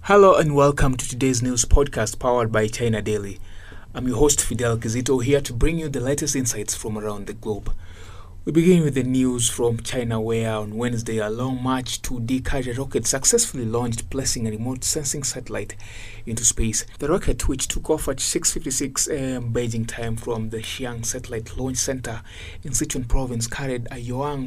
Hello and welcome to today's news podcast powered by China Daily. I'm your host Fidel Kizito here to bring you the latest insights from around the globe. We begin with the news from China where on Wednesday a Long March 2D carrier rocket successfully launched, placing a remote sensing satellite into space. The rocket, which took off at 6:56 a.m. Beijing time from the Xi'an Satellite Launch Center in Sichuan Province, carried a Yuan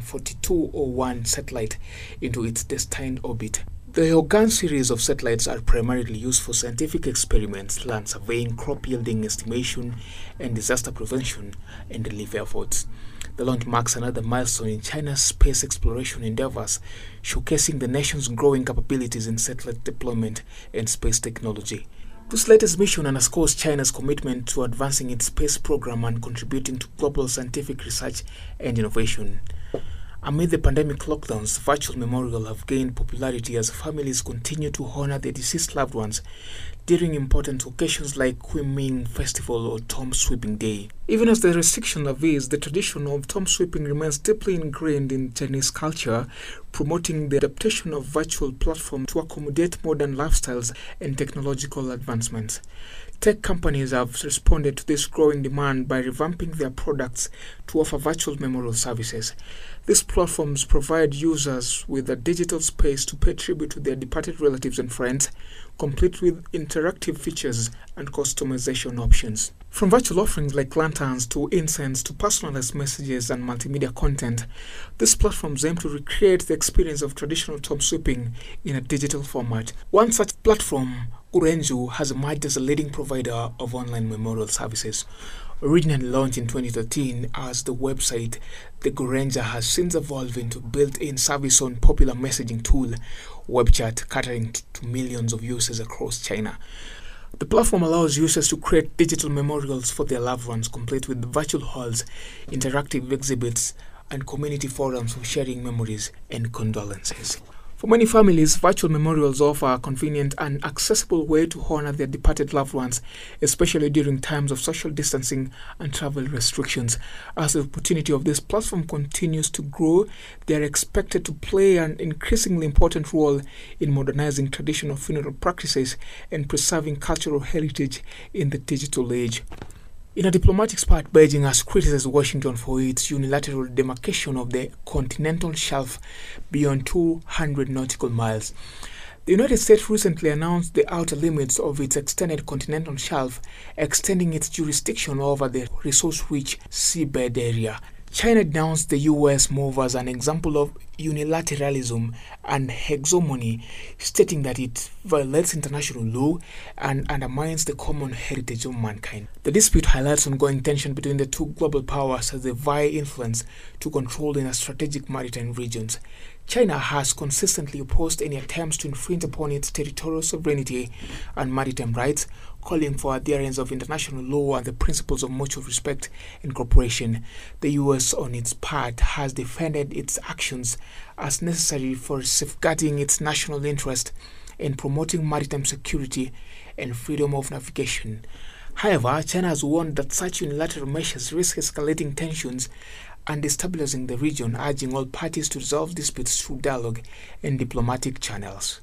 4201 satellite into its destined orbit. The Hougang series of satellites are primarily used for scientific experiments, land surveying, crop yielding estimation, and disaster prevention and relief efforts. The launch marks another milestone in China's space exploration endeavors, showcasing the nation's growing capabilities in satellite deployment and space technology. This latest mission underscores China's commitment to advancing its space program and contributing to global scientific research and innovation. Amid the pandemic lockdowns, virtual memorials have gained popularity as families continue to honor their deceased loved ones during important occasions like Kunming Festival or Tomb Sweeping Day. Even as the restrictions are eased, the tradition of tomb sweeping remains deeply ingrained in Chinese culture, promoting the adaptation of virtual platforms to accommodate modern lifestyles and technological advancements. Tech companies have responded to this growing demand by revamping their products to offer virtual memorial services. These platforms provide users with a digital space to pay tribute to their departed relatives and friends, complete with interactive features and customization options. From virtual offerings like lanterns to incense to personalized messages and multimedia content, these platforms aim to recreate the experience of traditional tomb sweeping in a digital format. One such platform, Gurenju, has emerged as a leading provider of online memorial services. Originally launched in 2013 as the website, the Gurenja has since evolved into a built-in service on popular messaging tool, WeChat, catering to millions of users across China. The platform allows users to create digital memorials for their loved ones, complete with virtual halls, interactive exhibits, and community forums for sharing memories and condolences. For many families, virtual memorials offer a convenient and accessible way to honor their departed loved ones, especially during times of social distancing and travel restrictions. As the opportunity of this platform continues to grow, they are expected to play an increasingly important role in modernizing traditional funeral practices and preserving cultural heritage in the digital age. In a diplomatic spurt, Beijing has criticized Washington for its unilateral demarcation of the continental shelf beyond 200 nautical miles. The United States recently announced the outer limits of its extended continental shelf, extending its jurisdiction over the resource-rich seabed area. China denounced the U.S. move as an example of unilateralism and hegemony, stating that it violates international law and undermines the common heritage of mankind. The dispute highlights ongoing tension between the two global powers as they vie influence to control in strategic maritime regions. China has consistently opposed any attempts to infringe upon its territorial sovereignty and maritime rights, calling for adherence of international law and the principles of mutual respect and cooperation. The U.S., on its part, has defended its actions as necessary for safeguarding its national interest in promoting maritime security and freedom of navigation. However, China has warned that such unilateral measures risk escalating tensions and destabilizing the region, urging all parties to resolve disputes through dialogue and diplomatic channels.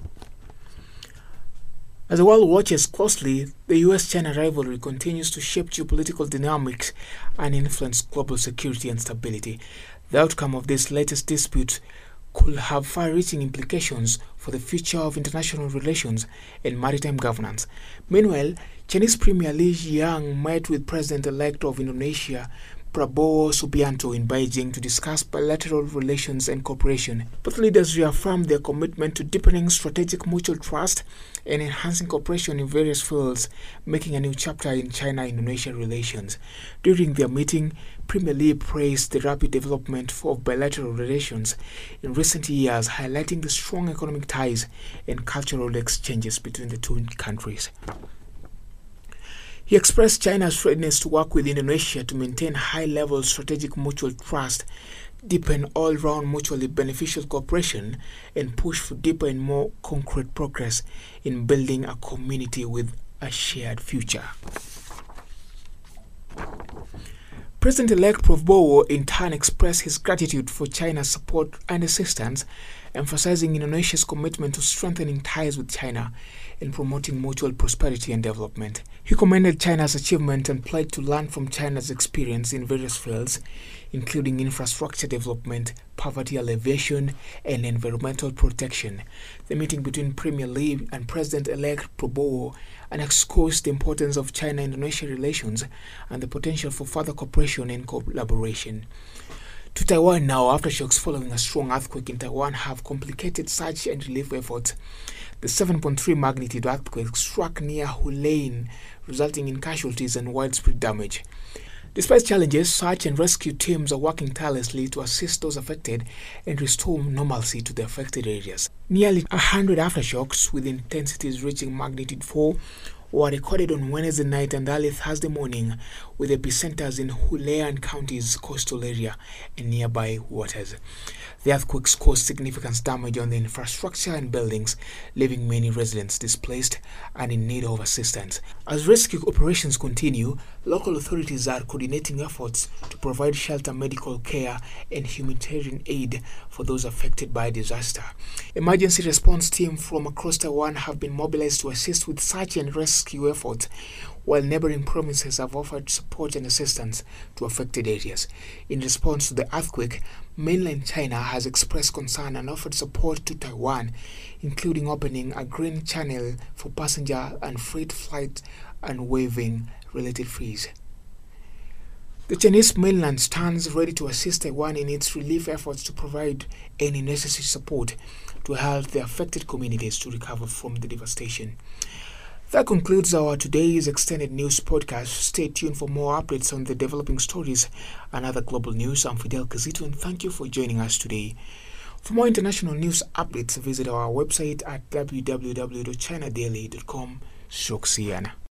As the world watches closely, the US-China rivalry continues to shape geopolitical dynamics and influence global security and stability. The outcome of this latest dispute could have far-reaching implications for the future of international relations and maritime governance. Meanwhile, Chinese Premier Li Qiang met with President-elect of Indonesia, Prabowo Subianto, in Beijing to discuss bilateral relations and cooperation. Both leaders reaffirmed their commitment to deepening strategic mutual trust and enhancing cooperation in various fields, making a new chapter in China-Indonesia relations. During their meeting, Premier Li praised the rapid development of bilateral relations in recent years, highlighting the strong economic ties and cultural exchanges between the two countries. He expressed China's readiness to work with Indonesia to maintain high-level strategic mutual trust, deepen all-round mutually beneficial cooperation, and push for deeper and more concrete progress in building a community with a shared future. President-elect Prabowo in turn expressed his gratitude for China's support and assistance, emphasizing Indonesia's commitment to strengthening ties with China and promoting mutual prosperity and development. He commended China's achievement and pledged to learn from China's experience in various fields, including infrastructure development, poverty alleviation, and environmental protection. The meeting between Premier Lee and President-elect Prabowo underscores the importance of China-Indonesia relations and the potential for further cooperation and collaboration. To Taiwan now, aftershocks following a strong earthquake in Taiwan have complicated search and relief efforts. The 7.3 magnitude earthquake struck near Hualien, resulting in casualties and widespread damage. Despite challenges, search and rescue teams are working tirelessly to assist those affected and restore normalcy to the affected areas. Nearly 100 aftershocks with intensities reaching magnitude 4 were recorded on Wednesday night and early Thursday morning, with epicenters in Hualien County's coastal area and nearby waters. The earthquakes caused significant damage on the infrastructure and buildings, leaving many residents displaced and in need of assistance. As rescue operations continue, local authorities are coordinating efforts to provide shelter, medical care, and humanitarian aid for those affected by disaster. Emergency response teams from across Taiwan have been mobilized to assist with search and rescue efforts, while neighboring provinces have offered support and assistance to affected areas. In response to the earthquake, mainland China has expressed concern and offered support to Taiwan, including opening a green channel for passenger and freight flights and waiving related fees. The Chinese mainland stands ready to assist Taiwan in its relief efforts to provide any necessary support to help the affected communities to recover from the devastation. That concludes our today's extended news podcast. Stay tuned for more updates on the developing stories and other global news. I'm Fidel Kizito, and thank you for joining us today. For more international news updates, visit our website at www.chinadaily.com/CN.